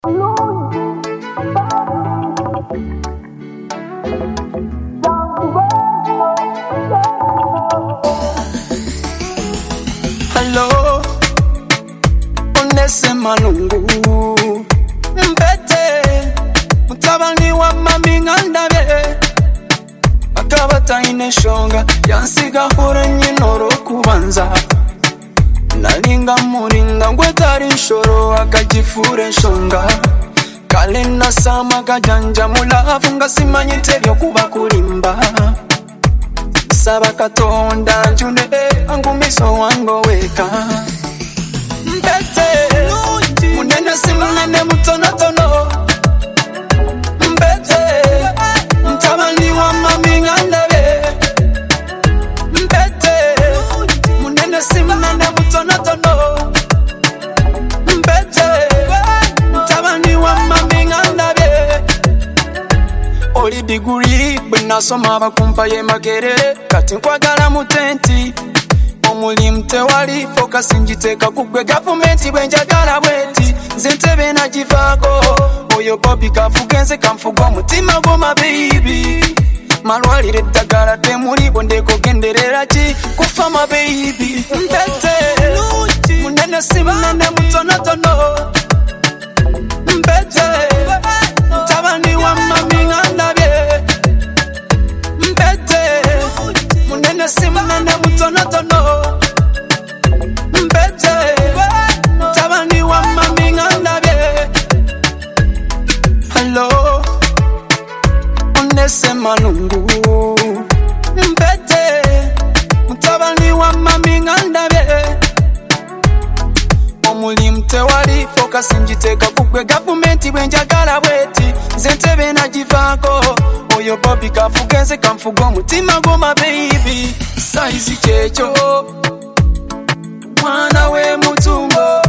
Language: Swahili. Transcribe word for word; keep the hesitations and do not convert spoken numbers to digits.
Hello, unasema lungu mbete mutabani wa mami ngandabe akabata ineshonga yansiga hore nyinoro kubanza nalinga murinda ngwetari nshoro akajifure shonga kale nasama kajanja mulavu ngasimanyite byo kuba kulimba saba katonda njune angumiso wango weka mbete munene simunene mutonotono mbete mtabani wa mami ngandabe mbete munene simunene mutonotono mbete mtabani wa mami ngandabe oli diguri bwenasoma bakumpa ye makerere kati nkwagala mutenti omulimu tewali focus njiteka kugwe government bwenjagala bweti zentebe nagivaako oyo Bobby kafugenze kamfugo mutima goma baby malwalire eddagala temuli bondeko genderera ki kufa ma baby mbete munene simunene mutonotono mbete mtabani wa mami ngandabe mbete munene simunene mutonotono mbete mtabani wa mami ngandabe. Hello, unesema lungu mbete mtabani wa mami ngandabe omulimu tewali focus njiteka kugwe government bwenjagala bweti zentebe nagivaako oyo Bobby kafugenze kamfugo mutima goma baby size checho mwana we mutumbo